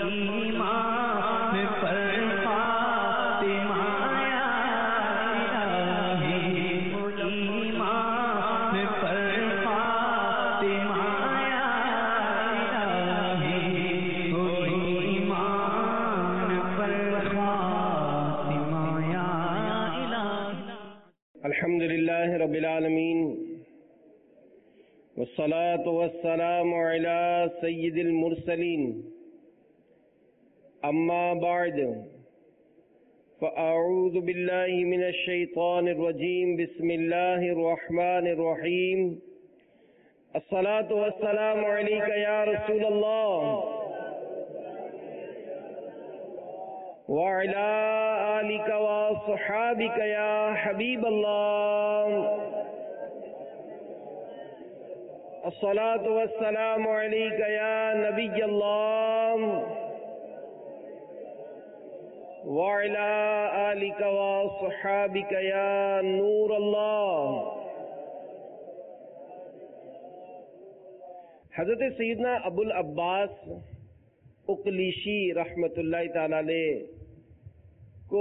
ایمان پر فاطمہ یا الہی، ایمان پر فاطمہ یا الہی، ایمان پر فاطمہ یا الہی۔ الحمدللہ رب العالمین، والصلاة والسلام على سید المرسلین، اما بعد فاعوذ باللہ من الشیطان الرجیم، بسم اللہ الرحمن الرحیم۔ الصلاة والسلام علیک یا رسول اللہ وعلى آلک وصحابک یا حبیب اللہ۔ الصلاة والسلام علیک یا نبی اللہ وعلی آلک وصحابک یا نور اللہ۔ حضرت سیدنا ابو العباس اقلیشی رحمۃ اللہ تعالی علیہ کو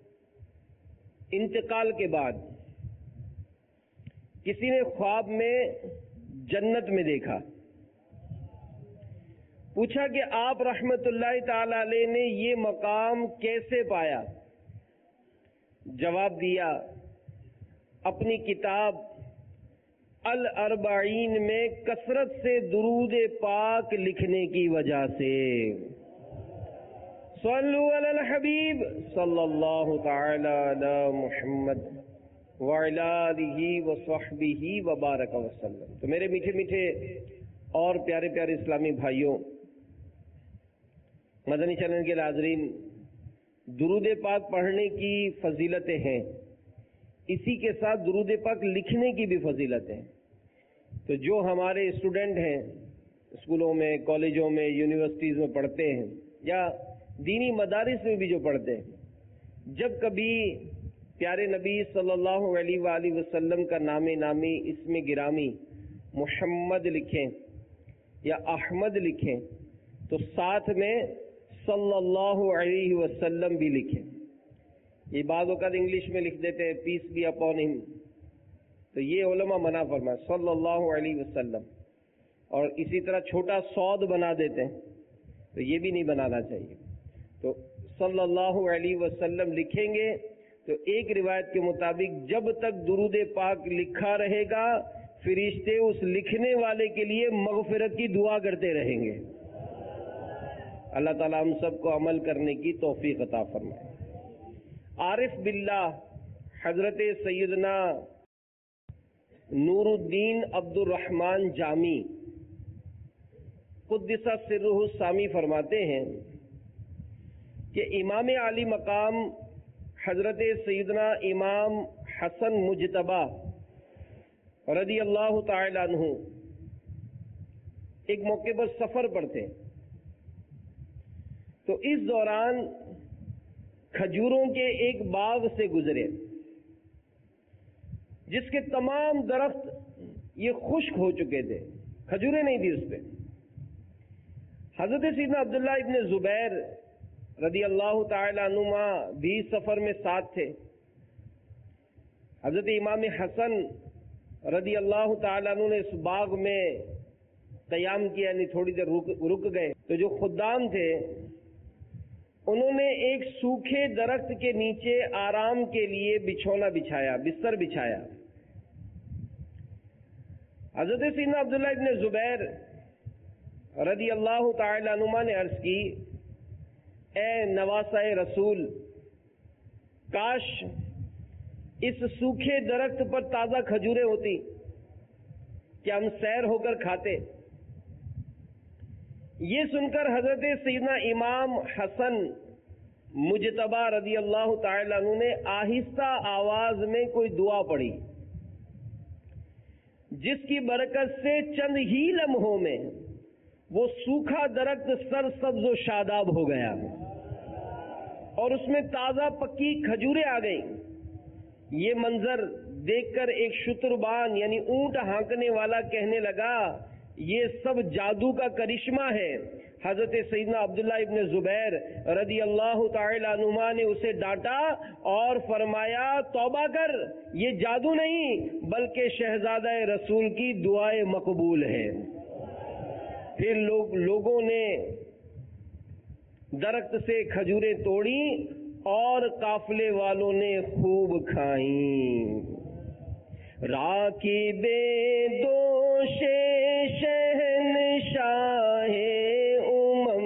انتقال کے بعد کسی نے خواب میں جنت میں دیکھا، پوچھا کہ آپ رحمت اللہ تعالی علیہ نے یہ مقام کیسے پایا؟ جواب دیا، اپنی کتاب الاربعین میں کثرت سے درود پاک لکھنے کی وجہ سے۔ صلو علی الحبیب صلی اللہ تعالی علی محمد وعلی آلہ وصحبہ وبارک وسلم۔ تو میرے میٹھے میٹھے اور پیارے پیارے اسلامی بھائیوں، مدنی چینل کے ناظرین، درود پاک پڑھنے کی فضیلتیں ہیں، اسی کے ساتھ درود پاک لکھنے کی بھی فضیلتیں ہیں۔ تو جو ہمارے اسٹوڈنٹ ہیں، اسکولوں میں، کالجوں میں، یونیورسٹیز میں پڑھتے ہیں، یا دینی مدارس میں بھی جو پڑھتے ہیں، جب کبھی پیارے نبی صلی اللہ علیہ وآلہ وسلم کا نام نامی، اسم گرامی محمد لکھیں یا احمد لکھیں تو ساتھ میں صلی اللہ علیہ وسلم بھی لکھیں۔ یہ بعض اوقات انگلش میں لکھ دیتے ہیں پیس بی اپون ہم، تو یہ علماء منع فرمائے صلی اللہ علیہ وسلم، اور اسی طرح چھوٹا صاد بنا دیتے ہیں، تو یہ بھی نہیں بنانا چاہیے۔ تو صلی اللہ علیہ وسلم لکھیں گے تو ایک روایت کے مطابق جب تک درود پاک لکھا رہے گا، فرشتے اس لکھنے والے کے لیے مغفرت کی دعا کرتے رہیں گے۔ اللہ تعالیٰ ہم سب کو عمل کرنے کی توفیق عطا فرمائے۔ عارف باللہ حضرت سیدنا نور الدین عبد الرحمن جامی قدس سرہ السامی فرماتے ہیں کہ امام عالی مقام حضرت سیدنا امام حسن مجتبی رضی اللہ تعالی عنہ ایک موقع پر سفر پر تھے، تو اس دوران کھجوروں کے ایک باغ سے گزرے جس کے تمام درخت یہ خشک ہو چکے تھے، کھجوریں نہیں تھی اس پہ۔ حضرت سیدنا عبداللہ ابن زبیر رضی اللہ تعالی عنہما بھی سفر میں ساتھ تھے۔ حضرت امام حسن رضی اللہ تعالی عنہ نے اس باغ میں قیام کیا، یعنی تھوڑی دیر رک گئے، تو جو خدام تھے انہوں نے ایک سوکھے درخت کے نیچے آرام کے لیے بچھونا بچھایا، بستر بچھایا۔ حضرت سیدنا عبداللہ ابن زبیر رضی اللہ تعالی عنہما نے عرض کی، اے نواسہ رسول، کاش اس سوکھے درخت پر تازہ کھجوریں ہوتی کہ ہم سیر ہو کر کھاتے۔ یہ سن کر حضرت سیدنا امام حسن مجتبی رضی اللہ تعالی عنہ نے آہستہ آواز میں کوئی دعا پڑھی، جس کی برکت سے چند ہی لمحوں میں وہ سوکھا درخت سرسبز و شاداب ہو گیا اور اس میں تازہ پکی کھجوریں آ گئیں۔ یہ منظر دیکھ کر ایک شتربان یعنی اونٹ ہانکنے والا کہنے لگا، یہ سب جادو کا کرشمہ ہے، حضرت سیدنا عبداللہ ابن زبیر رضی اللہ تعالی عنہما نے اسے ڈانٹا اور فرمایا توبہ کر، یہ جادو نہیں بلکہ شہزادہ رسول کی دعائیں مقبول ہے۔ پھر لوگوں نے درخت سے کھجوریں توڑی اور قافلے والوں نے خوب کھائیں۔ راکب دوش شہنشاہ امم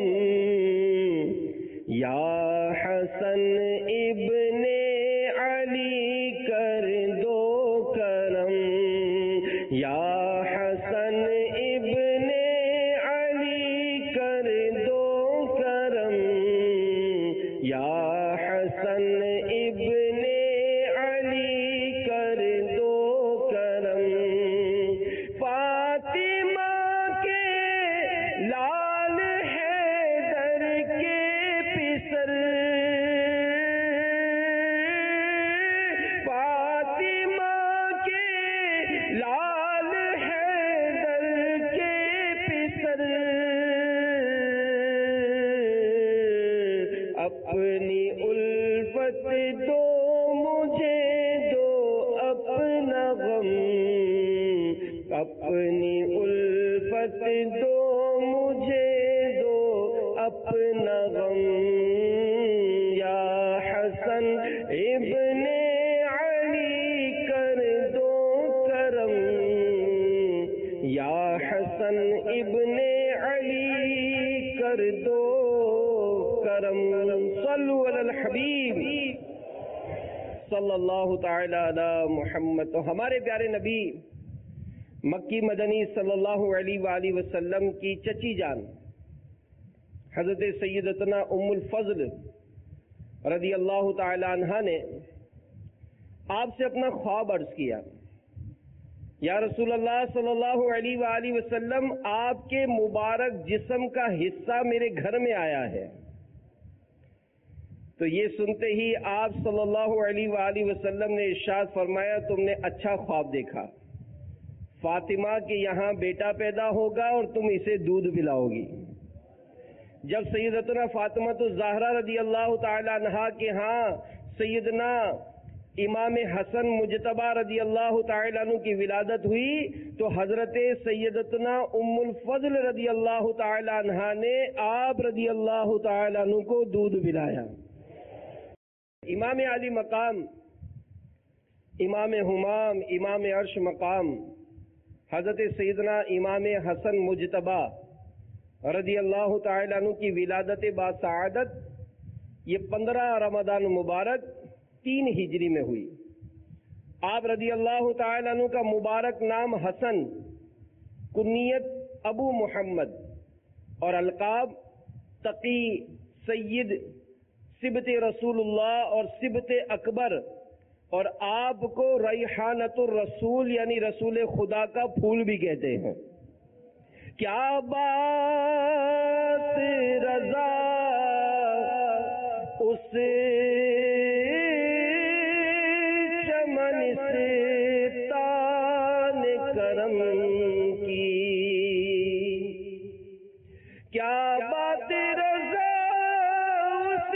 یا حسن ابن علی کر دو کرم، یا حسن ابن علی کر دو کرم، یا حسن ابن علی کر دو کرم، فاطمہ کے لال حیدر کے پسر، فاطمہ کے لال حیدر کے پسر، اپنی الفت دو مجھے دو اپنا غم، اپنی الفت دو مجھے دو اپنا غم، یا حسن ابن علی کر دو کرم، یا حسن ابن علی کر دو کرم۔ صلو علی الحبیب صلی اللہ تعالی علی محمد۔ تو ہمارے پیارے نبی مکی مدنی صلی اللہ علیہ وآلہ وسلم کی چچی جان حضرت سیدتنا ام الفضل رضی اللہ تعالی عنہا نے آپ سے اپنا خواب عرض کیا، یا رسول اللہ صلی اللہ علیہ وآلہ وسلم آپ کے مبارک جسم کا حصہ میرے گھر میں آیا ہے۔ تو یہ سنتے ہی آپ صلی اللہ علیہ وآلہ وسلم نے ارشاد فرمایا تم نے اچھا خواب دیکھا، فاطمہ کے یہاں بیٹا پیدا ہوگا اور تم اسے دودھ پلاؤ گی۔ جب سیدتنا فاطمہ الزہرا رضی اللہ تعالی عنہا کے ہاں سیدنا امام حسن مجتبی رضی اللہ تعالی عنہ کی ولادت ہوئی تو حضرت سیدتنا ام الفضل رضی اللہ تعالی عنہا نے آپ رضی اللہ تعالی عنہ کو دودھ پلایا۔ امام علی مقام، امام ہمام، امام عرش مقام حضرت سیدنا امام حسن مجتبی رضی اللہ تعالی عنہ کی ولادت باسعادت یہ 15 رمضان مبارک 3 ہجری میں ہوئی۔ آپ رضی اللہ تعالی عنہ کا مبارک نام حسن، کنیت ابو محمد اور القاب تقی، سید، سبت رسول اللہ اور سبت اکبر، اور آپ کو ریحانۃ الرسول یعنی رسول خدا کا پھول بھی کہتے ہیں۔ کیا بات رضا اس چمن سے تان کرم کی، کیا بات رضا اس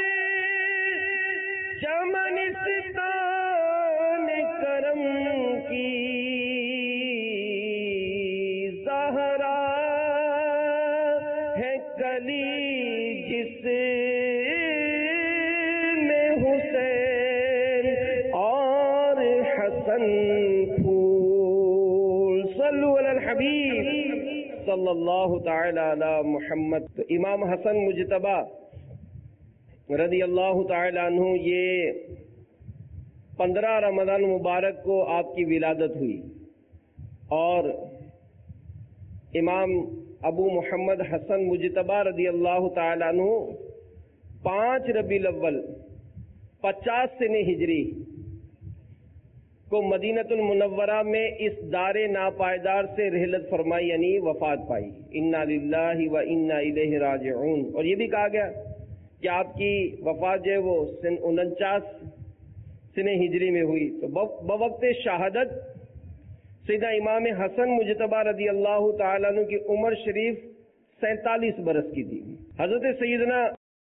چمن سے تان کرم کی، زہرا ہے کلی جس میں حسین اور حسن پھول۔ صلو علی الحبیب صلی اللہ تعالی علی محمد۔ تو امام حسن مجتبی رضی اللہ تعالی عنہ یہ 15 رمضان مبارک کو آپ کی ولادت ہوئی، اور امام ابو محمد حسن مجتبی رضی اللہ تعالی عنہ 5 ربیع الاول 50 سنہ ہجری کو مدینۃ المنورہ میں اس دار ناپائیدار سے رحلت فرمائی یعنی وفات پائی۔ انا للہ و انا الیہ راجعون۔ اور یہ بھی کہا گیا کہ آپ کی وفات جو ہے وہ 49 سنہ ہجری میں ہوئی۔ تو بوقت شہادت سیدنا امام حسن مجتبی رضی اللہ تعالیٰ عنہ کی عمر شریف 47 برس کی تھی. حضرت سیدنا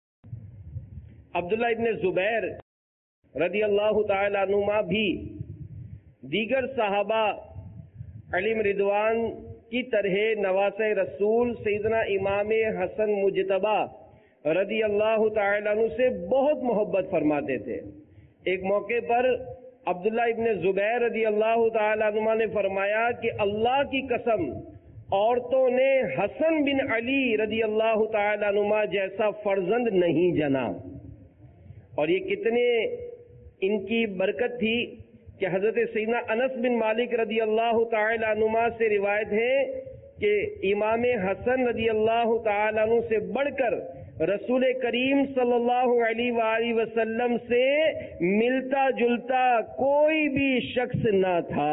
عبداللہ ابن زبیر رضی اللہ تعالی عنہما بھی دیگر صحابہ علیم رضوان کی طرح نواسہ رسول سیدنا امام حسن مجتبی رضی اللہ تعالی عنہ سے بہت محبت فرماتے تھے. ایک موقع پر عبداللہ ابن زبیر رضی اللہ تعالی عنہ نے فرمایا کہ اللہ کی قسم عورتوں نے حسن بن علی رضی اللہ تعالی عنہ جیسا فرزند نہیں جنا. اور یہ کتنے ان کی برکت تھی کہ حضرت سیدنا انس بن مالک رضی اللہ تعالی عنہ سے روایت ہے کہ امام حسن رضی اللہ تعالی عنہ سے بڑھ کر رسول کریم صلی اللہ علیہ وآلہ وسلم سے ملتا جلتا کوئی بھی شخص نہ تھا.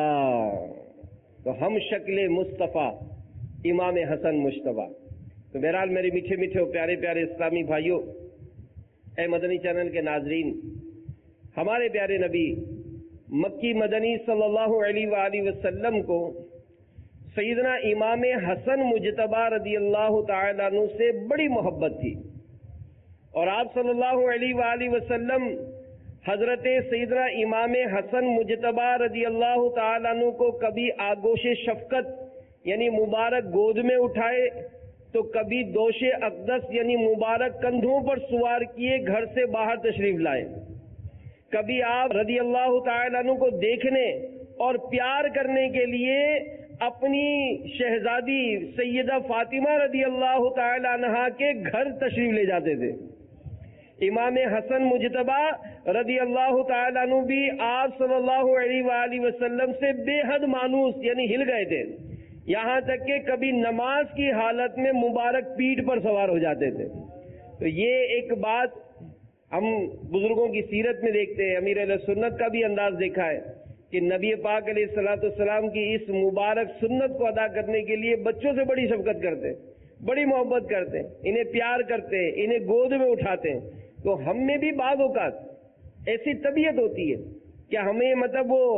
تو ہم شکل مصطفیٰ امام حسن مجتبی. تو بہرحال میرے میٹھے میٹھے اور پیارے پیارے اسلامی بھائیوں، اے مدنی چینل کے ناظرین، ہمارے پیارے نبی مکی مدنی صلی اللہ علیہ وآلہ وسلم کو سیدنا امام حسن مجتبی رضی اللہ تعالی عنہ سے بڑی محبت تھی. اور آپ صلی اللہ علیہ وآلہ وسلم حضرت سیدنا امام حسن مجتبی رضی اللہ تعالی عنہ کو کبھی آگوش شفقت یعنی مبارک گود میں اٹھائے تو کبھی دوش اقدس یعنی مبارک کندھوں پر سوار کیے گھر سے باہر تشریف لائے. کبھی آپ رضی اللہ تعالی عنہ کو دیکھنے اور پیار کرنے کے لیے اپنی شہزادی سیدہ فاطمہ رضی اللہ تعالی عنہا کے گھر تشریف لے جاتے تھے. امام حسن مجتبی رضی اللہ تعالی عنہ بھی آپ صلی اللہ علیہ وآلہ وسلم سے بے حد مانوس یعنی ہل گئے تھے، یہاں تک کہ کبھی نماز کی حالت میں مبارک پیٹھ پر سوار ہو جاتے تھے. تو یہ ایک بات ہم بزرگوں کی سیرت میں دیکھتے ہیں. امیر اہل سنت کا بھی انداز دیکھا ہے کہ نبی پاک علیہ الصلوۃ والسلام کی اس مبارک سنت کو ادا کرنے کے لیے بچوں سے بڑی شفقت کرتے، بڑی محبت کرتے، انہیں پیار کرتے، انہیں گود میں اٹھاتے. تو ہم میں بھی بعض اوقات ایسی طبیعت ہوتی ہے کہ ہمیں مطلب وہ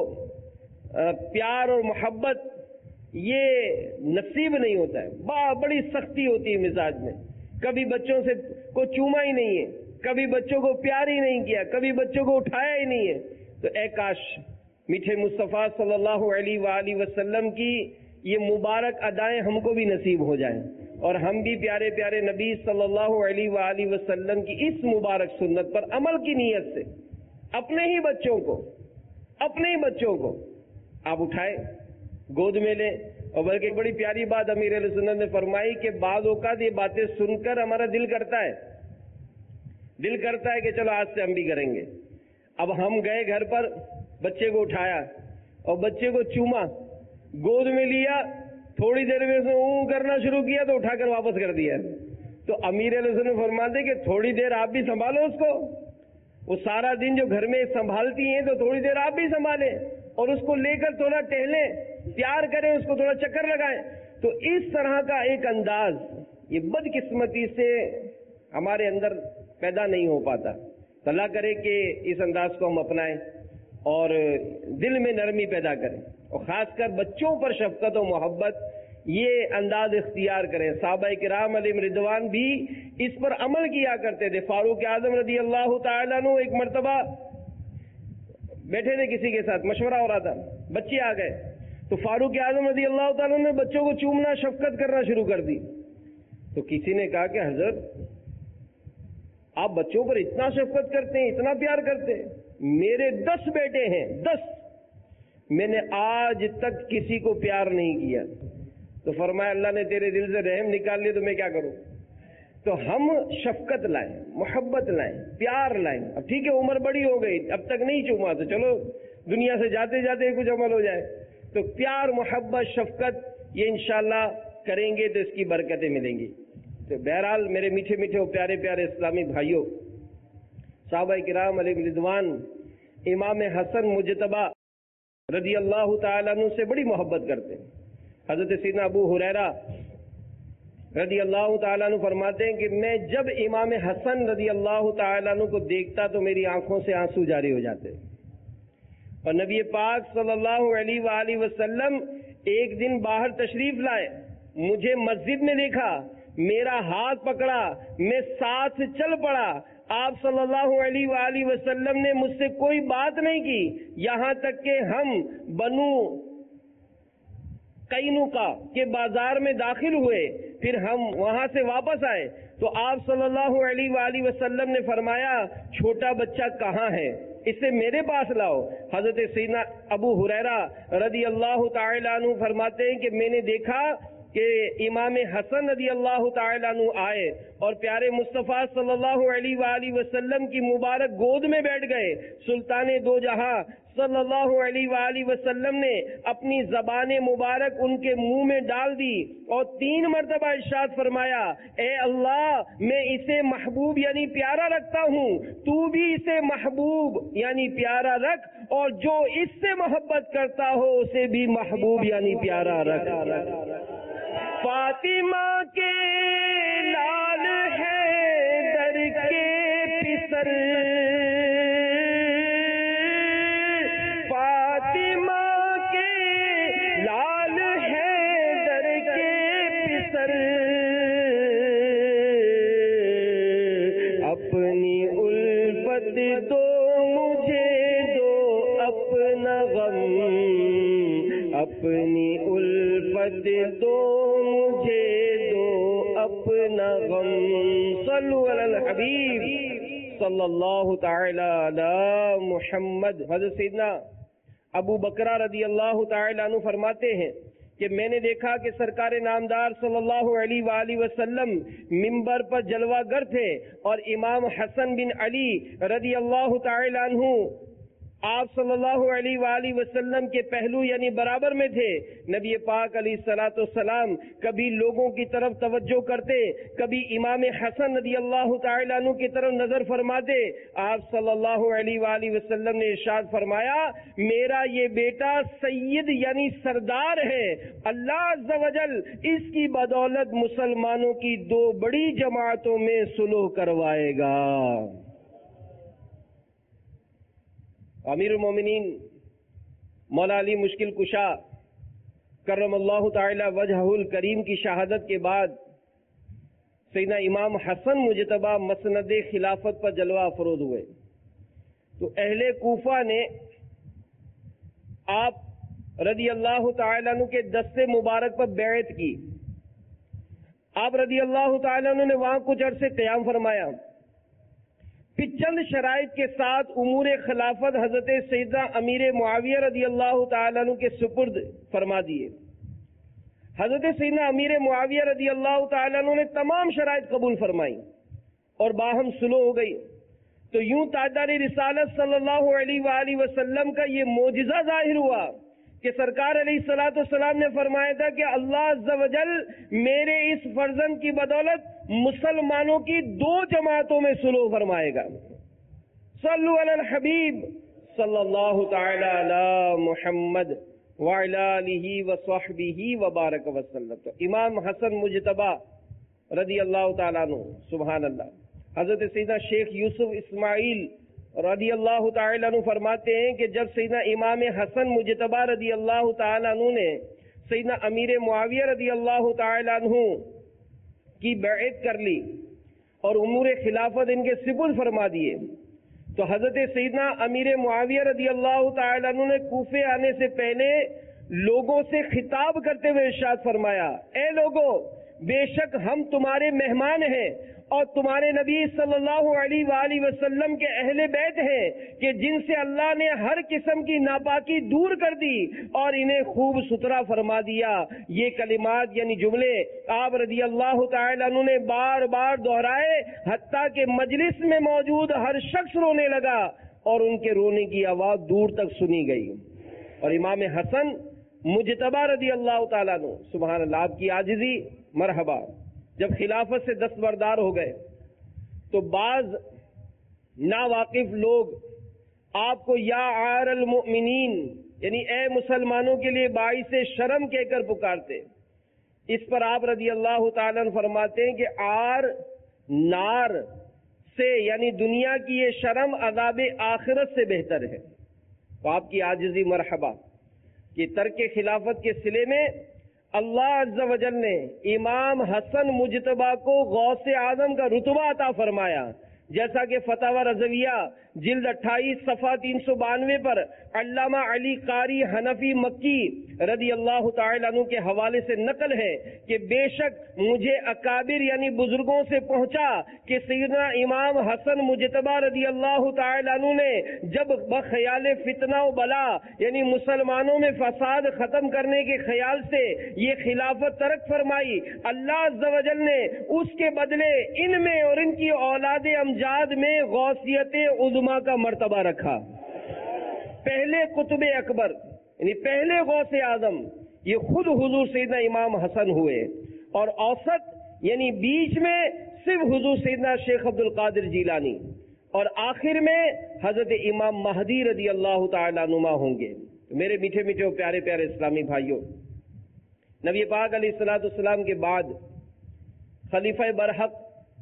پیار اور محبت یہ نصیب نہیں ہوتا ہے. بڑی سختی ہوتی ہے مزاج میں. کبھی بچوں سے کو چوما ہی نہیں ہے، کبھی بچوں کو پیار ہی نہیں کیا، کبھی بچوں کو اٹھایا ہی نہیں ہے. تو اے کاش میٹھے مصطفیٰ صلی اللہ علیہ وآلہ وسلم کی یہ مبارک ادائیں ہم کو بھی نصیب ہو جائیں اور ہم بھی پیارے پیارے نبی صلی اللہ علیہ وآلہ وسلم کی اس مبارک سنت پر عمل کی نیت سے اپنے ہی بچوں کو آپ اٹھائیں، گود میں لیں. اور بلکہ ایک بڑی پیاری بات امیر اہل سنت نے فرمائی کہ بعض اوقات یہ باتیں سن کر ہمارا دل کرتا ہے کہ چلو آج سے ہم بھی کریں گے. اب ہم گئے گھر پر، بچے کو اٹھایا اور بچے کو چوما، گود میں لیا، تھوڑی دیر میں اسے اون کرنا شروع کیا تو اٹھا کر واپس کر دیا. تو امیر علیہ السلام فرماتے کہ تھوڑی دیر آپ بھی سنبھالو اس کو. وہ سارا دن جو گھر میں سنبھالتی ہیں تو تھوڑی دیر آپ بھی سنبھالیں اور اس کو لے کر تھوڑا ٹہلیں، پیار کریں، اس کو تھوڑا چکر لگائیں. تو اس طرح کا ایک انداز یہ بدقسمتی سے ہمارے اندر پیدا نہیں ہو پاتا. اللہ کرے کہ اس انداز کو ہم اپنائیں اور دل میں نرمی پیدا کریں اور خاص کر بچوں پر شفقت و محبت یہ انداز اختیار کریں. صحابہ کرام علیہم رضوان بھی اس پر عمل کیا کرتے تھے. فاروق اعظم رضی اللہ تعالیٰ عنہ ایک مرتبہ بیٹھے تھے کسی کے ساتھ، مشورہ ہو رہا تھا، بچے آ گئے تو فاروق اعظم رضی اللہ تعالیٰ عنہ نے بچوں کو چومنا شفقت کرنا شروع کر دی. تو کسی نے کہا کہ حضرت آپ بچوں پر اتنا شفقت کرتے ہیں، اتنا پیار کرتے ہیں، میرے 10 بیٹے ہیں، 10، میں نے آج تک کسی کو پیار نہیں کیا. تو فرمایا اللہ نے تیرے دل سے رحم نکال لیا تو میں کیا کروں. تو ہم شفقت لائیں، محبت لائیں، پیار لائیں. اب ٹھیک ہے عمر بڑی ہو گئی، اب تک نہیں چوما تو چلو دنیا سے جاتے جاتے کچھ عمل ہو جائے. تو پیار، محبت، شفقت یہ انشاءاللہ کریں گے تو اس کی برکتیں ملیں گی. تو بہرحال میرے میٹھے میٹھے اور پیارے پیارے اسلامی بھائیوں، صحابہ کرام علیہ رضوان امام حسن مجتبی رضی اللہ تعالیٰ عنہ سے بڑی محبت کرتے ہیں. حضرت سیدنا ابو ہریرہ رضی اللہ تعالیٰ عنہ فرماتے ہیں کہ میں جب امام حسن رضی اللہ تعالیٰ عنہ کو دیکھتا تو میری آنکھوں سے آنسو جاری ہو جاتے. اور نبی پاک صلی اللہ علیہ وآلہ وسلم ایک دن باہر تشریف لائے، مجھے مسجد میں دیکھا میرا ہاتھ پکڑا، میں ساتھ چل پڑا. آپ صلی اللہ علیہ وآلہ وسلم نے مجھ سے کوئی بات نہیں کی، یہاں تک کہ ہم بنو قینقاع کے بازار میں داخل ہوئے، پھر ہم وہاں سے واپس آئے تو آپ صلی اللہ علیہ وآلہ وسلم نے فرمایا چھوٹا بچہ کہاں ہے، اسے میرے پاس لاؤ. حضرت سیدنا ابو ہریرہ رضی اللہ تعالیٰ عنہ فرماتے ہیں کہ میں نے دیکھا کہ امام حسن رضی اللہ تعالیٰ عنہ آئے اور پیارے مصطفیٰ صلی اللہ علیہ وآلہ وسلم کی مبارک گود میں بیٹھ گئے. سلطان دو جہاں صلی اللہ علیہ وآلہ وسلم نے اپنی زبان مبارک ان کے منہ میں ڈال دی اور 3 مرتبہ ارشاد فرمایا، اے اللہ میں اسے محبوب یعنی پیارا رکھتا ہوں، تو بھی اسے محبوب یعنی پیارا رکھ، اور جو اس سے محبت کرتا ہو اسے بھی محبوب یعنی پیارا رکھ. فاطمہ کے لال ہے در کے پسر، فاطمہ کے لال ہے در کے پسر، اپنی الفت دو مجھے دو اپنا غم، اپنی الفت دو اپنا غم. صلو علی الحبیب صلی اللہ تعالی علی محمد. حضرت سیدنا ابو بکرہ رضی اللہ تعالی عنہ فرماتے ہیں کہ میں نے دیکھا کہ سرکار نامدار صلی اللہ علیہ وآلہ وسلم منبر پر جلوہ گر تھے اور امام حسن بن علی رضی اللہ تعالی عنہ آپ صلی اللہ علیہ وآلہ وسلم کے پہلو یعنی برابر میں تھے. نبی پاک علیہ الصلوۃ والسلام کبھی لوگوں کی طرف توجہ کرتے، کبھی امام حسن رضی اللہ تعالیٰ عنہ کی طرف نظر فرماتے. آپ صلی اللہ علیہ وآلہ وسلم نے ارشاد فرمایا، میرا یہ بیٹا سید یعنی سردار ہے، اللہ عز و جل اس کی بدولت مسلمانوں کی 2 بڑی جماعتوں میں صلح کروائے گا. امیر المومنین مولا علی مشکل کشا کرم اللہ تعالی وجہہ الکریم کی شہادت کے بعد سیدنا امام حسن مجتبی مسند خلافت پر جلوہ افروز ہوئے تو اہل کوفہ نے آپ رضی اللہ تعالی عنہ کے دستے مبارک پر بیعت کی. آپ رضی اللہ تعالی عنہ نے وہاں کچھ عرصے قیام فرمایا، پھر چند شرائط کے ساتھ امور خلافت حضرت سیدنا امیر معاویہ رضی اللہ تعالیٰ عنہ کے سپرد فرما دیے. حضرت سیدنا امیر معاویہ رضی اللہ تعالیٰ عنہ نے تمام شرائط قبول فرمائی اور باہم صلح ہو گئی. تو یوں تاجدار رسالت صلی اللہ علیہ وآلہ وسلم کا یہ معجزہ ظاہر ہوا کہ سرکار علیہ الصلوۃ والسلام نے فرمایا تھا کہ اللہ عز و جل میرے اس فرزند کی بدولت مسلمانوں کی 2 جماعتوں میں صلح فرمائے گا. صلو علی الحبیب صلی اللہ تعالی علی محمد وعلی آلہ وصحبہ وبارک وسلم. تو امام حسن مجتبی رضی اللہ تعالیٰ عنہ سبحان اللہ. حضرت سیدنا شیخ یوسف اسماعیل رضی اللہ تعالیٰ عنہ فرماتے ہیں کہ جب سیدنا امام حسن مجتبی رضی اللہ تعالیٰ عنہ نے سیدنا امیر معاویہ رضی اللہ تعالیٰ عنہ کی بیعت کر لی اور امور خلافت ان کے سپرد فرما دیے تو حضرت سیدنا امیر معاویہ رضی اللہ تعالیٰ عنہ نے کوفے آنے سے پہلے لوگوں سے خطاب کرتے ہوئے ارشاد فرمایا، اے لوگوں، بے شک ہم تمہارے مہمان ہیں اور تمہارے نبی صلی اللہ علیہ وآلہ وسلم کے اہل بیت ہیں کہ جن سے اللہ نے ہر قسم کی ناپاکی دور کر دی اور انہیں خوب ستھرا فرما دیا. یہ کلمات یعنی جملے آپ رضی اللہ تعالی عنہ نے بار بار دہرائے حتیٰ کہ مجلس میں موجود ہر شخص رونے لگا اور ان کے رونے کی آواز دور تک سنی گئی. اور امام حسن مجتبی رضی اللہ تعالیٰ عنہ سبحان اللہ آپ کی عاجزی مرحبا جب خلافت سے دستبردار ہو گئے تو بعض ناواقف لوگ آپ کو یا عار المؤمنین یعنی اے مسلمانوں کے لیے باعث شرم کہہ کر پکارتے. اس پر آپ رضی اللہ تعالیٰ عنہ فرماتے ہیں کہ عار نار سے یعنی دنیا کی یہ شرم عذاب آخرت سے بہتر ہے. تو آپ کی عاجزی مرحبا کہ ترک خلافت کے صلے میں اللہ عز و جل نے امام حسن مجتبی کو غوث اعظم کا رتبہ عطا فرمایا، جیسا کہ فتاوی رضویہ جلد 28 صفحہ 392 پر علامہ علی قاری حنفی مکی رضی اللہ تعالی عنہ کے حوالے سے نقل ہے کہ بے شک مجھے اکابر یعنی بزرگوں سے پہنچا کہ سیدنا امام حسن مجتبی رضی اللہ تعالی عنہ نے جب بخیال فتنہ و بلا یعنی مسلمانوں میں فساد ختم کرنے کے خیال سے یہ خلافت ترک فرمائی، اللہ عز و جل نے اس کے بدلے ان میں اور ان کی اولاد امجاد میں غوثیت عظما کا مرتبہ رکھا۔ پہلے قطب اکبر یعنی پہلے غوث اعظم یہ خود حضور سیدنا امام حسن ہوئے، اور اوسط یعنی بیچ میں صرف حضور سیدنا شیخ عبد القادر جیلانی، اور آخر میں حضرت امام مہدی رضی اللہ تعالی عنہ ہوں گے۔ میرے میٹھے میٹھے اور پیارے پیارے اسلامی بھائیوں، نبی پاک علیہ الصلوۃ والسلام کے بعد خلیفہ برحق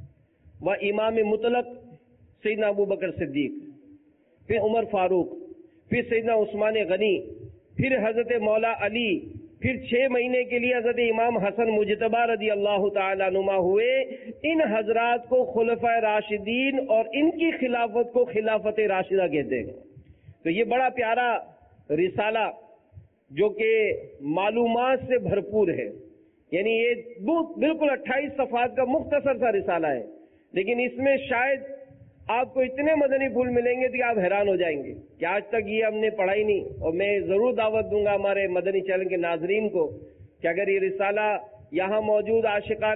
و امام مطلق سیدنا ابو بکر صدیق، پھر عمر فاروق، پھر سیدنا عثمان غنی، پھر حضرت مولا علی، پھر 6 مہینے کے لیے حضرت امام حسن مجتبی رضی اللہ تعالی عنہ ہوئے۔ ان حضرات کو خلفائے راشدین اور ان کی خلافت کو خلافت راشدہ کہتے ہیں۔ تو یہ بڑا پیارا رسالہ جو کہ معلومات سے بھرپور ہے، یعنی یہ بالکل 28 صفحات کا مختصر سا رسالہ ہے، لیکن اس میں شاید آپ کو اتنے مدنی پھول ملیں گے کہ آپ حیران ہو جائیں گے کہ آج تک یہ ہم نے پڑھا ہی نہیں۔ اور میں ضرور دعوت دوں گا ہمارے مدنی چینل کے ناظرین کو کہ اگر یہ رسالہ یہاں موجود عاشقان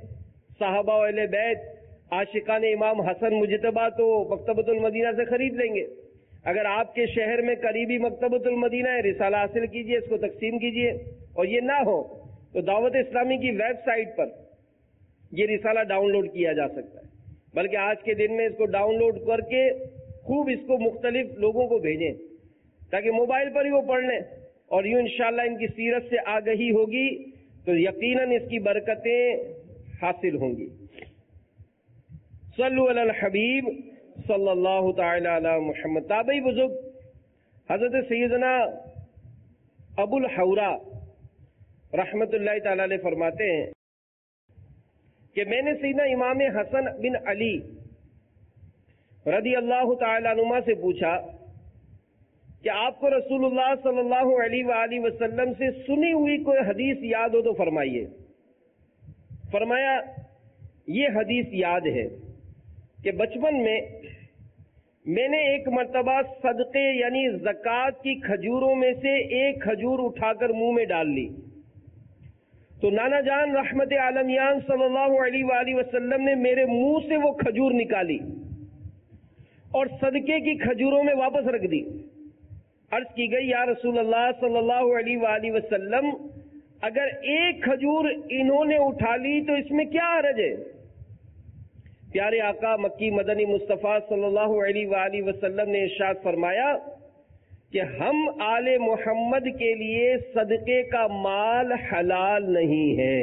صحابہ و اہل بیت، عاشقان امام حسن مجتبی تو مکتبۃ المدینہ سے خرید لیں گے۔ اگر آپ کے شہر میں قریبی مکتبۃ المدینہ ہے، رسالہ حاصل کیجئے، اس کو تقسیم کیجئے، اور یہ نہ ہو تو دعوت اسلامی کی ویب سائٹ پر یہ رسالہ ڈاؤن لوڈ کیا جا سکتا ہے، بلکہ آج کے دن میں اس کو ڈاؤن لوڈ کر کے خوب اس کو مختلف لوگوں کو بھیجیں تاکہ موبائل پر ہی وہ پڑھ لیں، اور یوں انشاءاللہ ان کی سیرت سے آگہی ہوگی تو یقیناً اس کی برکتیں حاصل ہوں گی۔ صلو علی الحبیب صلی اللہ تعالی علی محمد۔ تابعی بزرگ حضرت سیدنا ابو الحورا رحمت اللہ تعالی علیہ فرماتے ہیں کہ میں نے سیدنا امام حسن بن علی رضی اللہ تعالی عنہ سے پوچھا کہ آپ کو رسول اللہ صلی اللہ علیہ وآلہ وسلم سے سنی ہوئی کوئی حدیث یاد ہو تو فرمائیے۔ فرمایا یہ حدیث یاد ہے کہ بچپن میں نے ایک مرتبہ صدقے یعنی زکوٰۃ کی کھجوروں میں سے ایک کھجور اٹھا کر منہ میں ڈال لی تو نانا جان رحمت عالمیان صلی اللہ علیہ وآلہ وسلم نے میرے منہ سے وہ کھجور نکالی اور صدقے کی کھجوروں میں واپس رکھ دی۔ عرض کی گئی یا رسول اللہ صلی اللہ علیہ وآلہ وسلم اگر ایک کھجور انہوں نے اٹھا لی تو اس میں کیا حرج ہے؟ پیارے آقا مکی مدنی مصطفیٰ صلی اللہ علیہ وآلہ وسلم نے ارشاد فرمایا کہ ہم آل محمد کے لیے صدقے کا مال حلال نہیں ہے۔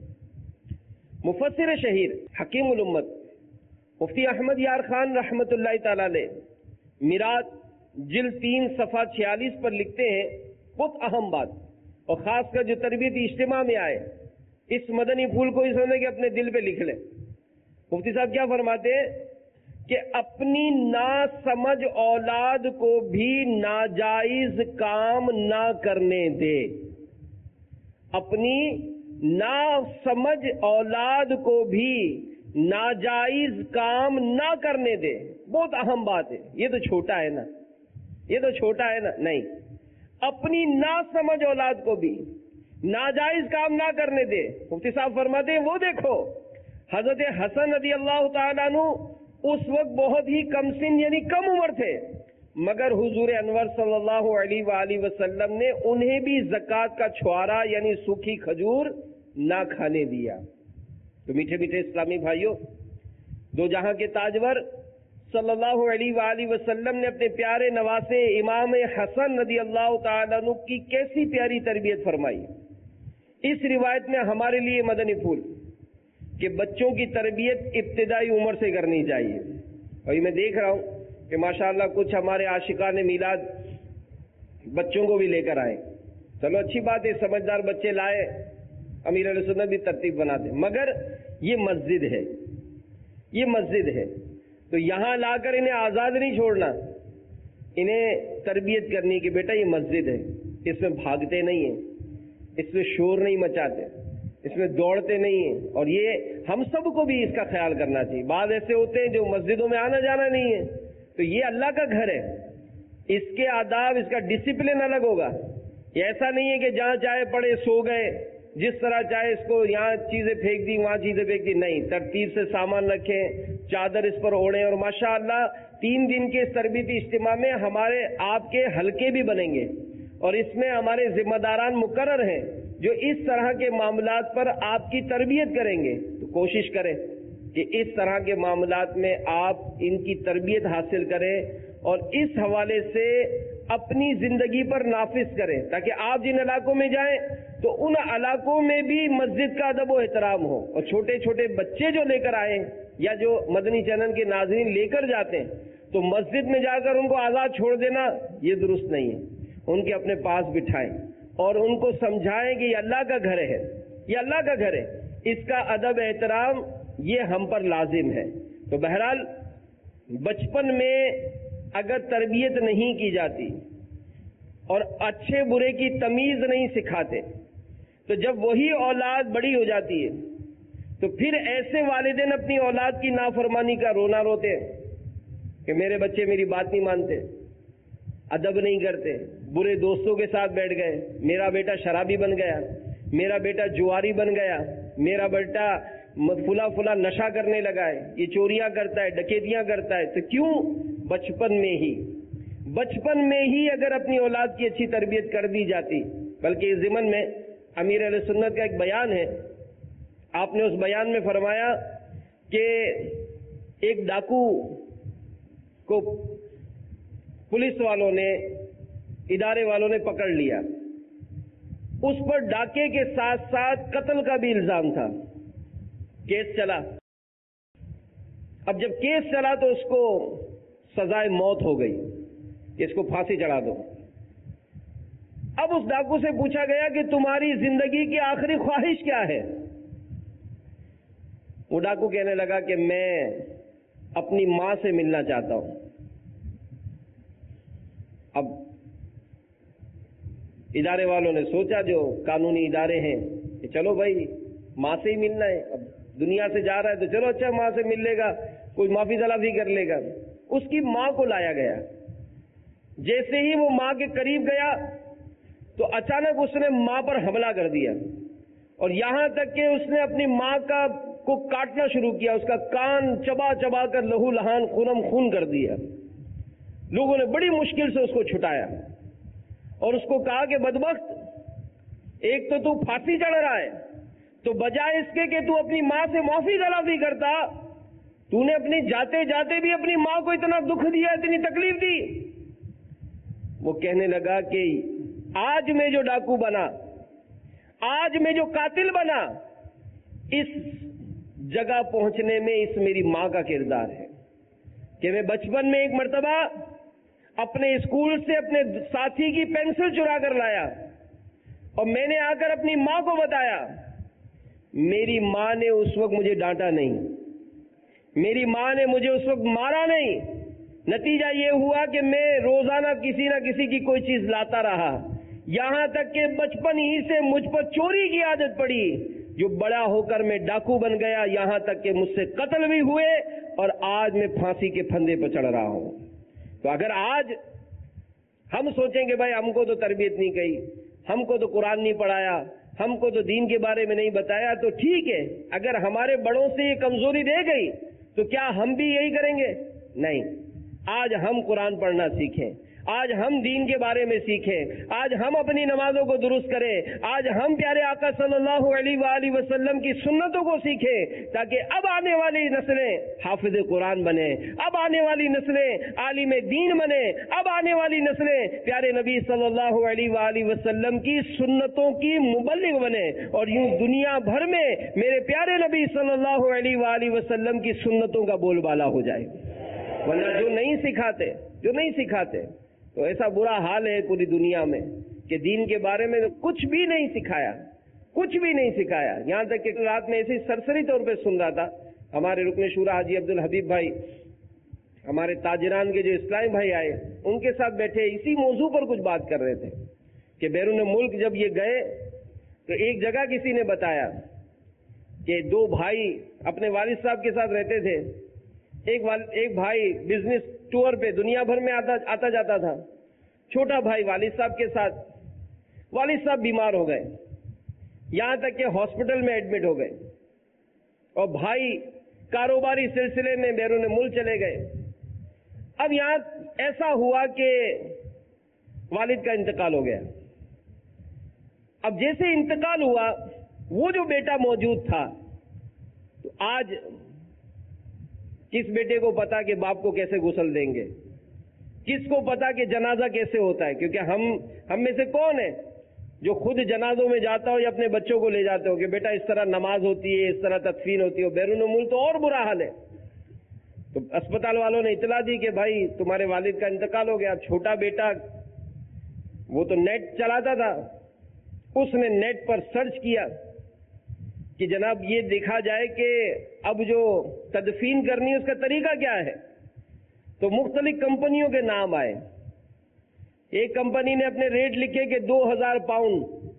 مفسر شہیر حکیم الامت مفتی احمد یار خان رحمت اللہ تعالی علیہ میرات جلد 3 صفحہ 46 پر لکھتے ہیں بہت اہم بات، اور خاص کر جو تربیتی اجتماع میں آئے اس مدنی پھول کو اس ہونے کے اپنے دل پہ لکھ لیں۔ مفتی صاحب کیا فرماتے ہیں کہ اپنی ناسمجھ اولاد کو بھی ناجائز کام نہ کرنے دے، اپنی ناسمجھ اولاد کو بھی ناجائز کام نہ کرنے دے۔ بہت اہم بات ہے، یہ تو چھوٹا ہے نا، یہ تو چھوٹا ہے نا، نہیں، اپنی ناسمجھ اولاد کو بھی ناجائز کام نہ کرنے دے۔ مفتی صاحب فرماتے ہیں وہ دیکھو حضرت حسن رضی اللہ تعالیٰ عنہ اس وقت بہت ہی کم سن یعنی کم عمر تھے، مگر حضور انور صلی اللہ علیہ وآلہ وسلم نے انہیں بھی زکوٰۃ کا چھوارا یعنی سوکھی کھجور نہ کھانے دیا۔ تو میٹھے میٹھے اسلامی بھائیوں، دو جہاں کے تاجور صلی اللہ علیہ وآلہ وسلم نے اپنے پیارے نواسے امام حسن رضی اللہ تعالیٰ عنہ کی کیسی پیاری تربیت فرمائی۔ اس روایت میں ہمارے لیے مدنی پھول کہ بچوں کی تربیت ابتدائی عمر سے کرنی چاہیے، اور یہ میں دیکھ رہا ہوں کہ ماشاءاللہ کچھ ہمارے عاشقان میلاد بچوں کو بھی لے کر آئے۔ چلو اچھی بات ہے، سمجھدار بچے لائے امیر اہل سنت بھی ترتیب بناتے ہیں، مگر یہ مسجد ہے، یہ مسجد ہے، تو یہاں لا کر انہیں آزاد نہیں چھوڑنا، انہیں تربیت کرنی کہ بیٹا یہ مسجد ہے، اس میں بھاگتے نہیں ہیں، اس میں شور نہیں مچاتے، اس میں دوڑتے نہیں ہیں، اور یہ ہم سب کو بھی اس کا خیال کرنا چاہیے۔ بعض ایسے ہوتے ہیں جو مسجدوں میں آنا جانا نہیں ہے، تو یہ اللہ کا گھر ہے، اس کے آداب، اس کا ڈسپلن الگ ہوگا۔ یہ ایسا نہیں ہے کہ جہاں چاہے پڑے سو گئے، جس طرح چاہے اس کو یہاں چیزیں پھینک دی وہاں چیزیں پھینک دی، نہیں، ترتیب سے سامان رکھیں، چادر اس پر اوڑھیں، اور ماشاءاللہ 3 دن کے اس تربیتی اجتماع میں ہمارے آپ کے حلقے بھی بنیں گے، اور اس میں ہمارے ذمہ داران مقرر ہیں جو اس طرح کے معاملات پر آپ کی تربیت کریں گے۔ تو کوشش کریں کہ اس طرح کے معاملات میں آپ ان کی تربیت حاصل کریں اور اس حوالے سے اپنی زندگی پر نافذ کریں، تاکہ آپ جن علاقوں میں جائیں تو ان علاقوں میں بھی مسجد کا ادب و احترام ہو، اور چھوٹے چھوٹے بچے جو لے کر آئیں یا جو مدنی چینل کے ناظرین لے کر جاتے ہیں تو مسجد میں جا کر ان کو آزاد چھوڑ دینا یہ درست نہیں ہے، ان کے اپنے پاس بٹھائیں اور ان کو سمجھائیں کہ یہ اللہ کا گھر ہے، یہ اللہ کا گھر ہے، اس کا ادب احترام یہ ہم پر لازم ہے۔ تو بہرحال بچپن میں اگر تربیت نہیں کی جاتی اور اچھے برے کی تمیز نہیں سکھاتے تو جب وہی اولاد بڑی ہو جاتی ہے تو پھر ایسے والدین اپنی اولاد کی نافرمانی کا رونا روتے ہیں کہ میرے بچے میری بات نہیں مانتے، ادب نہیں کرتے، برے دوستوں کے ساتھ بیٹھ گئے، میرا بیٹا شرابی بن گیا، میرا بیٹا جواری بن گیا، میرا بیٹا فلا نشہ کرنے لگا ہے، یہ چوریاں کرتا ہے، ڈکیتیاں کرتا ہے۔ تو کیوں؟ بچپن میں ہی اگر اپنی اولاد کی اچھی تربیت کر دی جاتی۔ بلکہ اس ضمن میں امیر اہل سنت کا ایک بیان ہے، آپ نے اس بیان میں فرمایا کہ ایک ڈاکو کو پولیس والوں نے، ادارے والوں نے پکڑ لیا، اس پر ڈاکے کے ساتھ ساتھ قتل کا بھی الزام تھا، کیس چلا۔ اب جب کیس چلا تو اس کو سزائے موت ہو گئی کہ اس کو پھانسی چڑھا دو۔ اب اس ڈاکو سے پوچھا گیا کہ تمہاری زندگی کی آخری خواہش کیا ہے؟ وہ ڈاکو کہنے لگا کہ میں اپنی ماں سے ملنا چاہتا ہوں۔ اب ادارے والوں نے سوچا، جو قانونی ادارے ہیں، کہ چلو بھائی ماں سے ہی ملنا ہے، اب دنیا سے جا رہا ہے تو چلو اچھا ماں سے مل لے گا، کوئی معافی تلافی کر لے گا۔ اس کی ماں کو لایا گیا، جیسے ہی وہ ماں کے قریب گیا تو اچانک اس نے ماں پر حملہ کر دیا، اور یہاں تک کہ اس نے اپنی ماں کو کاٹنا شروع کیا، اس کا کان چبا چبا کر لہو لہان خون کر دیا۔ لوگوں نے بڑی مشکل سے اس کو چھٹایا اور اس کو کہا کہ بدبخت، ایک تو پھانسی چڑھ رہا ہے، تو بجائے اس کے کہ تو اپنی ماں سے معافی تلافی کرتا، تو نے اپنی جاتے جاتے بھی اپنی ماں کو اتنا دکھ دیا، اتنی تکلیف دی۔ وہ کہنے لگا کہ آج میں جو ڈاکو بنا، آج میں جو قاتل بنا، اس جگہ پہنچنے میں اس میری ماں کا کردار ہے کہ میں بچپن میں ایک مرتبہ اپنے اسکول سے اپنے ساتھی کی پینسل چرا کر لایا اور میں نے آ کر اپنی ماں کو بتایا، میری ماں نے اس وقت مجھے ڈانٹا نہیں، میری ماں نے مجھے اس وقت مارا نہیں، نتیجہ یہ ہوا کہ میں روزانہ کسی نہ کسی کی کوئی چیز لاتا رہا، یہاں تک کہ بچپن ہی سے مجھ پر چوری کی عادت پڑی، جو بڑا ہو کر میں ڈاکو بن گیا، یہاں تک کہ مجھ سے قتل بھی ہوئے، اور آج میں پھانسی کے پھندے پر چڑھ رہا ہوں۔ تو اگر آج ہم سوچیں کہ بھائی ہم کو تو تربیت نہیں کی، ہم کو تو قرآن نہیں پڑھایا، ہم کو تو دین کے بارے میں نہیں بتایا، تو ٹھیک ہے، اگر ہمارے بڑوں سے یہ کمزوری رہ گئی تو کیا ہم بھی یہی کریں گے؟ نہیں، آج ہم قرآن پڑھنا سیکھیں، آج ہم دین کے بارے میں سیکھیں، آج ہم اپنی نمازوں کو درست کریں، آج ہم پیارے آقا صلی اللہ علیہ وآلہ وسلم کی سنتوں کو سیکھیں، تاکہ اب آنے والی نسلیں حافظ قرآن بنیں، اب آنے والی نسلیں عالم دین بنیں، اب آنے والی نسلیں پیارے نبی صلی اللہ علیہ وآلہ وسلم کی سنتوں کی مبلغ بنیں، اور یوں دنیا بھر میں میرے پیارے نبی صلی اللہ علیہ وآلہ وسلم کی سنتوں کا بول بالا ہو جائے۔ ورنہ جو نہیں سکھاتے تو ایسا برا حال ہے پوری دنیا میں کہ دین کے بارے میں کچھ بھی نہیں سکھایا، کچھ بھی نہیں سکھایا. یہاں تک کہ رات میں ایسی سرسری طور پہ سن رہا تھا, ہمارے رکن شورا حاجی عبد الحبیب بھائی, ہمارے تاجران کے جو اسلام بھائی آئے, ان کے ساتھ بیٹھے اسی موضوع پر کچھ بات کر رہے تھے کہ بیرون ملک جب یہ گئے تو ایک جگہ کسی نے بتایا کہ دو بھائی اپنے والد صاحب کے ساتھ رہتے تھے. ایک بھائی بزنس ٹور پہ دنیا بھر میں آتا جاتا تھا, چھوٹا بھائی والد صاحب کے ساتھ. والد صاحب بیمار ہو گئے, یہاں تک کہ ہاسپٹل میں ایڈمٹ ہو گئے, اور بھائی کاروباری سلسلے میں بیرون ملک چلے گئے. اب یہاں ایسا ہوا کہ والد کا انتقال ہو گیا. اب جیسے انتقال ہوا, وہ جو بیٹا موجود تھا, تو آج کس بیٹے کو پتا کہ باپ کو کیسے غسل دیں گے, کس کو پتا کہ جنازہ کیسے ہوتا ہے, کیونکہ ہم میں سے کون ہے جو خود جنازوں میں جاتا ہو یا اپنے بچوں کو لے جاتے ہو کہ بیٹا اس طرح نماز ہوتی ہے, اس طرح تدفین ہوتی ہے. بیرون ملک تو اور برا حال ہے. تو اسپتال والوں نے اطلاع دی کہ بھائی تمہارے والد کا انتقال ہو گیا. چھوٹا بیٹا وہ تو نیٹ چلاتا تھا, اس نے نیٹ پر سرچ کیا کہ جناب یہ دیکھا جائے کہ اب جو تدفین کرنی ہے اس کا طریقہ کیا ہے. تو مختلف کمپنیوں کے نام آئے. ایک کمپنی نے اپنے ریٹ لکھے کہ 2000 پاؤنڈ,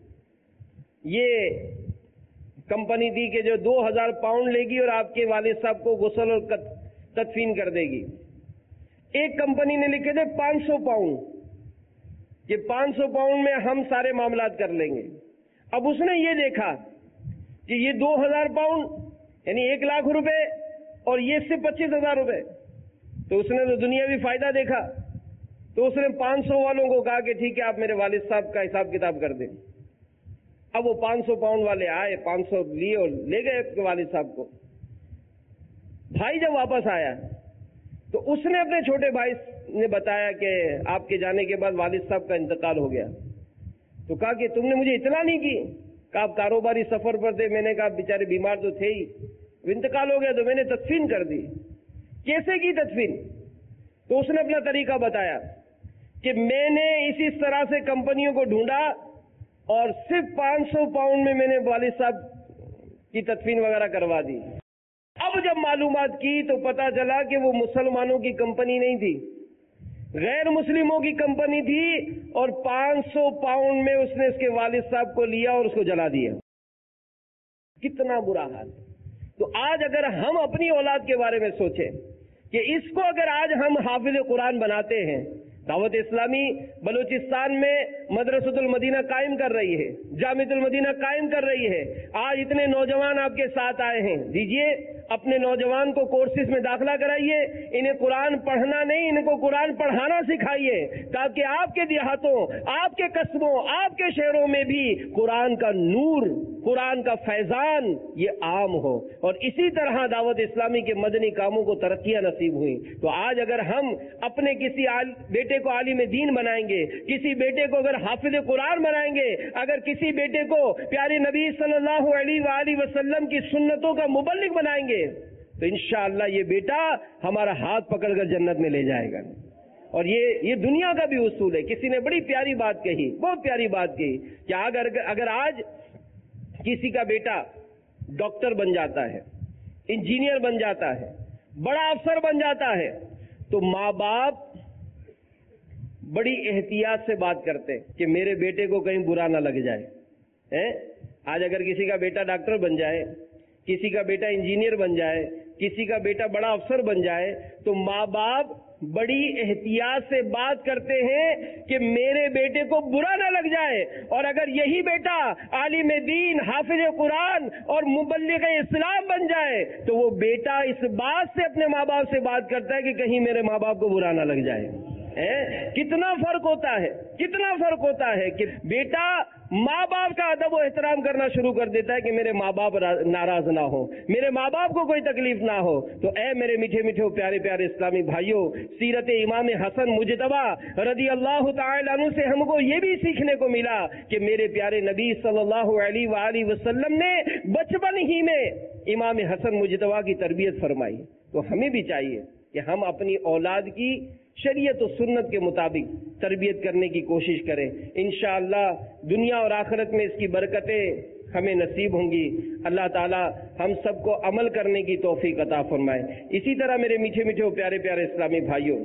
یہ کمپنی تھی کہ جو 2000 پاؤنڈ لے گی اور آپ کے والد صاحب کو غسل اور تدفین کر دے گی. ایک کمپنی نے لکھے تھے 500 پاؤنڈ, کہ 500 پاؤنڈ میں ہم سارے معاملات کر لیں گے. اب اس نے یہ دیکھا کہ یہ 2000 پاؤنڈ یعنی 1 لاکھ روپے اور یہ صرف 25,000 روپے, تو اس نے تو دنیاوی فائدہ دیکھا. تو اس نے 500 والوں کو کہا کہ ٹھیک ہے آپ میرے والد صاحب کا حساب کتاب کر دیں. اب وہ 500 پاؤنڈ والے آئے, 500 لیے اور لے گئے اپنے والد صاحب کو. بھائی جب واپس آیا تو اس نے اپنے چھوٹے بھائی نے بتایا کہ آپ کے جانے کے بعد والد صاحب کا انتقال ہو گیا. تو کہا کہ تم نے مجھے اطلاع نہیں کی, کہ آپ کاروباری سفر پر تھے. میں نے کہا بیچارے بیمار تو تھے ہی, انتقال ہو گیا تو میں نے تدفین کر دی. کیسے کی تدفین؟ تو اس نے اپنا طریقہ بتایا کہ میں نے اس طرح سے کمپنیوں کو ڈھونڈا اور صرف 500 پاؤنڈ میں میں نے والد صاحب کی تدفین وغیرہ کروا دی. اب جب معلومات کی تو پتا چلا کہ وہ مسلمانوں کی کمپنی نہیں تھی, غیر مسلموں کی کمپنی تھی, اور 500 پاؤنڈ میں اس نے اس کے والد صاحب کو لیا اور اس کو جلا دیا. کتنا برا حال. تو آج اگر ہم اپنی اولاد کے بارے میں سوچیں کہ اس کو اگر آج ہم حافظ قرآن بناتے ہیں, دعوت اسلامی بلوچستان میں مدرسۃ المدینہ قائم کر رہی ہے, جامعۃ المدینہ قائم کر رہی ہے. آج اتنے نوجوان آپ کے ساتھ آئے ہیں, دیجئے اپنے نوجوان کو کورسز میں داخلہ کرائیے. انہیں قرآن پڑھنا نہیں, ان کو قرآن پڑھانا سکھائیے, تاکہ آپ کے دیہاتوں, آپ کے قصبوں, آپ کے شہروں میں بھی قرآن کا نور, قرآن کا فیضان یہ عام ہو. اور اسی طرح دعوت اسلامی کے مدنی کاموں کو ترقیاں نصیب ہوئی. تو آج اگر ہم اپنے کسی بیٹے کو عالم دین بنائیں گے, کسی بیٹے کو اگر حافظ قرآن بنائیں گے, اگر کسی بیٹے کو پیارے نبی صلی اللہ علیہ وآلہ وسلم کی سنتوں کا مبلغ بنائیں گے, تو انشاءاللہ یہ بیٹا ہمارا ہاتھ پکڑ کر جنت میں لے جائے گا. اور یہ دنیا کا بھی اصول ہے. کسی نے بڑی پیاری بات کہی, بہت پیاری بات کہی, کہ اگر آج کسی کا بیٹا ڈاکٹر بن جاتا ہے, انجینئر بن جاتا ہے, بڑا افسر بن جاتا ہے, تو ماں باپ بڑی احتیاط سے بات کرتے کہ میرے بیٹے کو کہیں برا نہ لگ جائے. آج اگر کسی کا بیٹا ڈاکٹر بن جائے, کسی کا بیٹا انجینئر بن جائے, کسی کا بیٹا بڑا افسر بن جائے, تو ماں باپ بڑی احتیاط سے بات کرتے ہیں کہ میرے بیٹے کو برا نہ لگ جائے. اور اگر یہی بیٹا عالم دین, حافظ قرآن اور مبلغ اسلام بن جائے, تو وہ بیٹا اس بات سے اپنے ماں باپ سے بات کرتا ہے کہ کہیں میرے ماں باپ کو برا نہ لگ جائے. کتنا فرق ہوتا ہے, کتنا فرق ہوتا ہے کہ بیٹا ماں باپ کا ادب و احترام کرنا شروع کر دیتا ہے کہ میرے ماں باپ ناراض نہ ہو, میرے ماں باپ کو کوئی تکلیف نہ ہو. تو اے میرے میٹھے میٹھے پیارے پیارے اسلامی بھائیوں, سیرت امام حسن مجتبی رضی اللہ تعالی عنہ سے ہم کو یہ بھی سیکھنے کو ملا کہ میرے پیارے نبی صلی اللہ علیہ وآلہ وسلم نے بچپن ہی میں امام حسن مجتبی کی تربیت فرمائی. تو ہمیں بھی چاہیے کہ ہم اپنی اولاد کی شریعت و سنت کے مطابق تربیت کرنے کی کوشش کریں. انشاءاللہ دنیا اور آخرت میں اس کی برکتیں ہمیں نصیب ہوں گی. اللہ تعالی ہم سب کو عمل کرنے کی توفیق عطا فرمائے. اسی طرح میرے میٹھے میٹھے و پیارے پیارے اسلامی بھائیوں،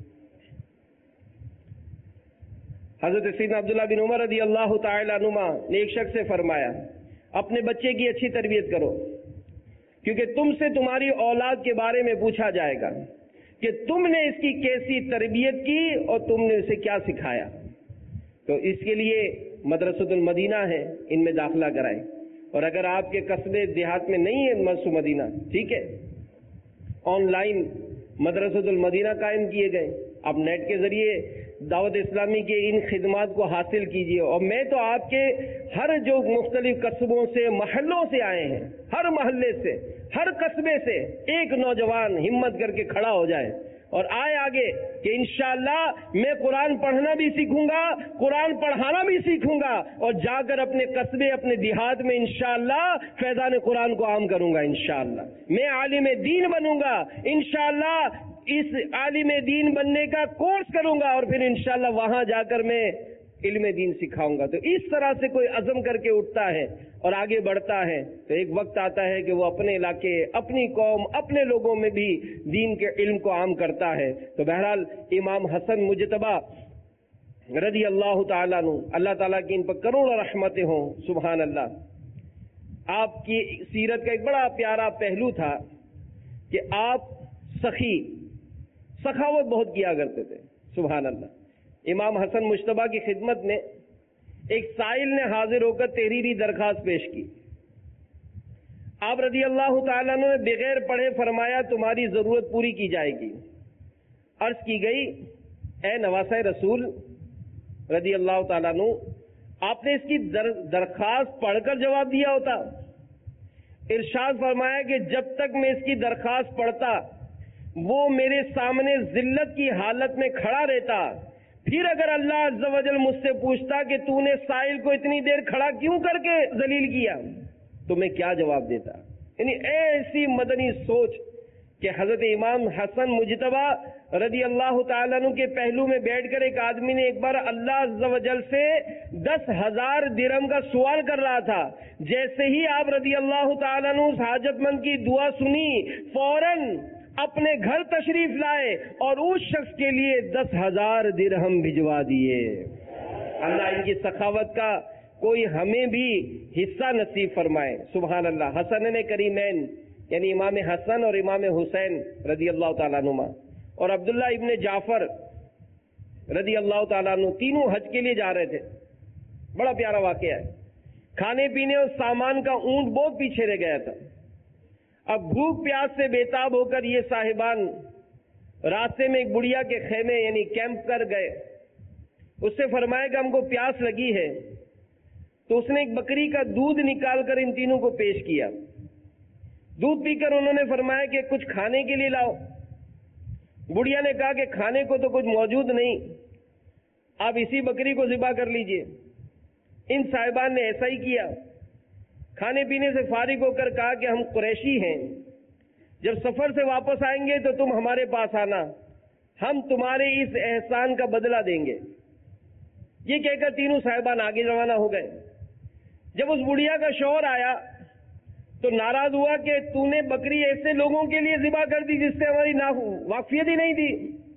حضرت سیدنا عبداللہ بن عمر رضی اللہ تعالی عنہما نے ایک شخص سے فرمایا، اپنے بچے کی اچھی تربیت کرو، کیونکہ تم سے تمہاری اولاد کے بارے میں پوچھا جائے گا کہ تم نے اس کی کیسی تربیت کی اور تم نے اسے کیا سکھایا. تو اس کے لیے مدرسۃ المدینہ ہے، ان میں داخلہ کرائیں. اور اگر آپ کے قصبے دیہات میں نہیں ہے مدرسۃ المدینہ، ٹھیک ہے، آن لائن مدرسۃ المدینہ قائم کیے گئے، آپ نیٹ کے ذریعے دعوت اسلامی کے ان خدمات کو حاصل کیجیے. اور میں تو آپ کے ہر جو مختلف قصبوں سے محلوں سے آئے ہیں، ہر محلے سے، ہر قصبے سے ایک نوجوان ہمت کر کے کھڑا ہو جائے اور آئے آگے کہ انشاءاللہ میں قرآن پڑھنا بھی سیکھوں گا، قرآن پڑھانا بھی سیکھوں گا، اور جا کر اپنے قصبے اپنے دیہات میں انشاءاللہ فیضان قرآن کو عام کروں گا. انشاءاللہ میں عالم دین بنوں گا، انشاءاللہ اس عالم دین بننے کا کورس کروں گا، اور پھر انشاءاللہ وہاں جا کر میں علم دین سکھاؤں گا. تو اس طرح سے کوئی عزم کر کے اٹھتا ہے اور آگے بڑھتا ہے تو ایک وقت آتا ہے کہ وہ اپنے علاقے، اپنی قوم، اپنے لوگوں میں بھی دین کے علم کو عام کرتا ہے. تو بہرحال امام حسن مجتبی رضی اللہ تعالیٰ عنہ، اللہ تعالیٰ کی ان پر کروڑوں رحمتیں ہوں، سبحان اللہ. آپ کی سیرت کا ایک بڑا پیارا پہلو تھا کہ آپ سخاوت بہت کیا کرتے تھے، سبحان اللہ. امام حسن مجتبی کی خدمت میں ایک سائل نے حاضر ہو کر تحریری درخواست پیش کی. آپ رضی اللہ تعالیٰ عنہ نے بغیر پڑھے فرمایا تمہاری ضرورت پوری کی جائے گی. عرض کی گئی اے نواسہ رسول رضی اللہ تعالیٰ عنہ، آپ نے اس کی درخواست پڑھ کر جواب دیا ہوتا. ارشاد فرمایا کہ جب تک میں اس کی درخواست پڑھتا وہ میرے سامنے ذلت کی حالت میں کھڑا رہتا، پھر اگر اللہ عز و جل مجھ سے پوچھتا کہ تو نے سائل کو اتنی دیر کھڑا کیوں کر کے ذلیل کیا، تو میں کیا جواب دیتا. یعنی ایسی مدنی سوچ کہ حضرت امام حسن مجتبی رضی اللہ تعالیٰ عنہ کے پہلو میں بیٹھ کر ایک آدمی نے ایک بار اللہ عز و جل سے 10,000 درہم کا سوال کر رہا تھا. جیسے ہی آپ رضی اللہ تعالیٰ عنہ اس حاجت مند کی دعا سنی، فوراً اپنے گھر تشریف لائے اور اس شخص کے لیے 10,000 درہم بھجوا دیے. اللہ ان کی سخاوت کا کوئی ہمیں بھی حصہ نصیب فرمائے، سبحان اللہ. حسن کریمین یعنی امام حسن اور امام حسین رضی اللہ تعالیٰ عنہما اور عبداللہ ابن جعفر رضی اللہ تعالیٰ عنہ تینوں حج کے لیے جا رہے تھے. بڑا پیارا واقعہ ہے. کھانے پینے اور سامان کا اونٹ بہت پیچھے رہ گیا تھا. اب بھوک پیاس سے بےتاب ہو کر یہ صاحبان راستے میں ایک بڑھیا کے خیمے یعنی کیمپ کر گئے. اس سے فرمایا کہ ہم کو پیاس لگی ہے. تو اس نے ایک بکری کا دودھ نکال کر ان تینوں کو پیش کیا. دودھ پی کر انہوں نے فرمایا کہ کچھ کھانے کے لیے لاؤ. بڑھیا نے کہا کہ کھانے کو تو کچھ موجود نہیں، آپ اسی بکری کو ذبح کر لیجئے. ان صاحبان نے ایسا ہی کیا. کھانے پینے سے فارغ ہو کر کہا کہ ہم قریشی ہیں، جب سفر سے واپس آئیں گے تو تم ہمارے پاس آنا، ہم تمہارے اس احسان کا بدلہ دیں گے. یہ کہہ کر تینوں صاحبان آگے روانہ ہو گئے. جب اس بڑھیا کا شوہر آیا تو ناراض ہوا کہ تو نے بکری ایسے لوگوں کے لیے ذبح کر دی جس سے ہماری نہ واقفیت ہی نہیں تھی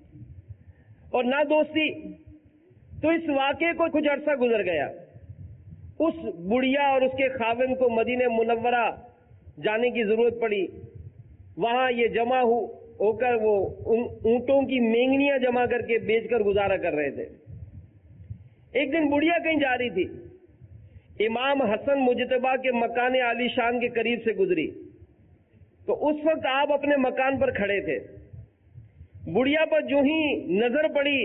اور نہ دوستی. تو اس واقعے کو کچھ عرصہ گزر گیا. اس بڑھیا اور اس کے خاوند کو مدینہ منورہ جانے کی ضرورت پڑی. وہاں یہ جمع ہو کر وہ اونٹوں کی مینگنیاں جمع کر کے بیچ کر گزارا کر رہے تھے. ایک دن بڑھیا کہیں جا رہی تھی، امام حسن مجتبی کے مکان عالی شان کے قریب سے گزری. تو اس وقت آپ اپنے مکان پر کھڑے تھے. بڑھیا پر جو ہی نظر پڑی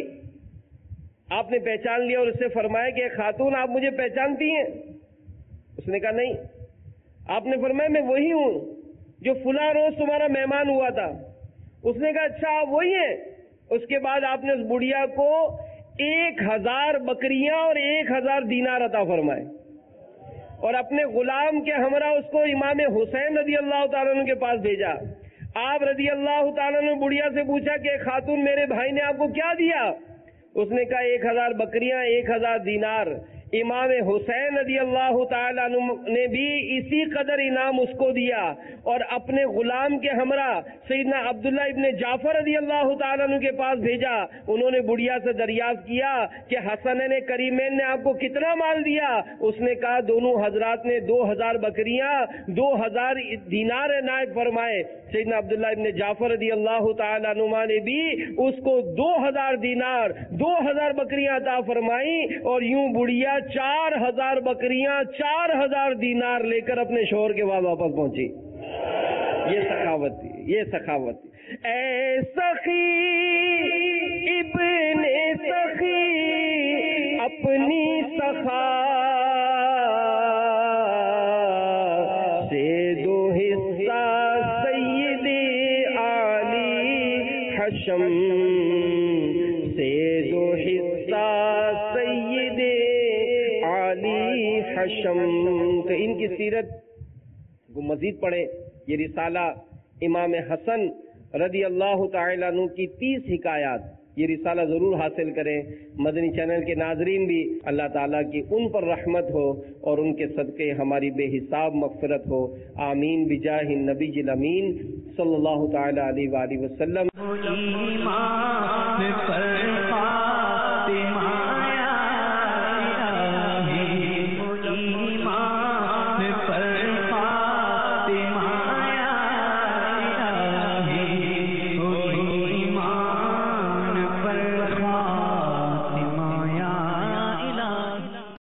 آپ نے پہچان لیا اور اس سے فرمایا کہ خاتون آپ مجھے پہچانتی ہیں؟ اس نے کہا نہیں. آپ نے فرمایا میں وہی ہوں جو فلاں روز تمہارا مہمان ہوا تھا. اس نے کہا اچھا آپ وہی ہیں. اس کے بعد آپ نے اس بڑھیا کو 1,000 بکریاں اور 1,000 دینار عطا فرمائے اور اپنے غلام کے ہمراہ اس کو امام حسین رضی اللہ تعالیٰ عنہ کے پاس بھیجا. آپ رضی اللہ تعالیٰ عنہ بڑھیا سے پوچھا کہ خاتون میرے بھائی نے آپ کو کیا دیا؟ اس نے کہا 1,000 بکریاں، 1,000 دینار. امام حسین رضی اللہ تعالیٰ عنہ نے بھی اسی قدر انعام اس کو دیا اور اپنے غلام کے ہمراہ سیدنا عبداللہ ابن جعفر رضی اللہ تعالیٰ عنہ کے پاس بھیجا. انہوں نے بڑھیا سے دریافت کیا کہ حسنین کریمین نے آپ کو کتنا مال دیا؟ اس نے کہا دونوں حضرات نے 2000 بکریاں 2000 دینار عنایت فرمائے. سیدنا عبداللہ ابن جعفر رضی اللہ تعالیٰ عنہ نے بھی اس کو 2000 دینار 2000 بکریاں عطا فرمائی اور یوں بڑھیا 4000 بکریاں 4000 دینار لے کر اپنے شوہر کے بعد واپس پہنچی. یہ سخاوت تھی، یہ سخاوت تھی. اے سخی ابن سخی اپنی سخا سے دو حصہ سید علی حشم سے دو حصہ سید علی حشم. تو ان کی سیرت کو مزید پڑھیں. یہ رسالہ امام حسن رضی اللہ تعالیٰ عنہ کی 30 حکایات، یہ رسالہ ضرور حاصل کریں. مدنی چینل کے ناظرین بھی اللہ تعالیٰ کی ان پر رحمت ہو اور ان کے صدقے ہماری بے حساب مغفرت ہو. آمین بجاہ النبی الامین صلی اللہ تعالیٰ علیہ وآلہ وسلم.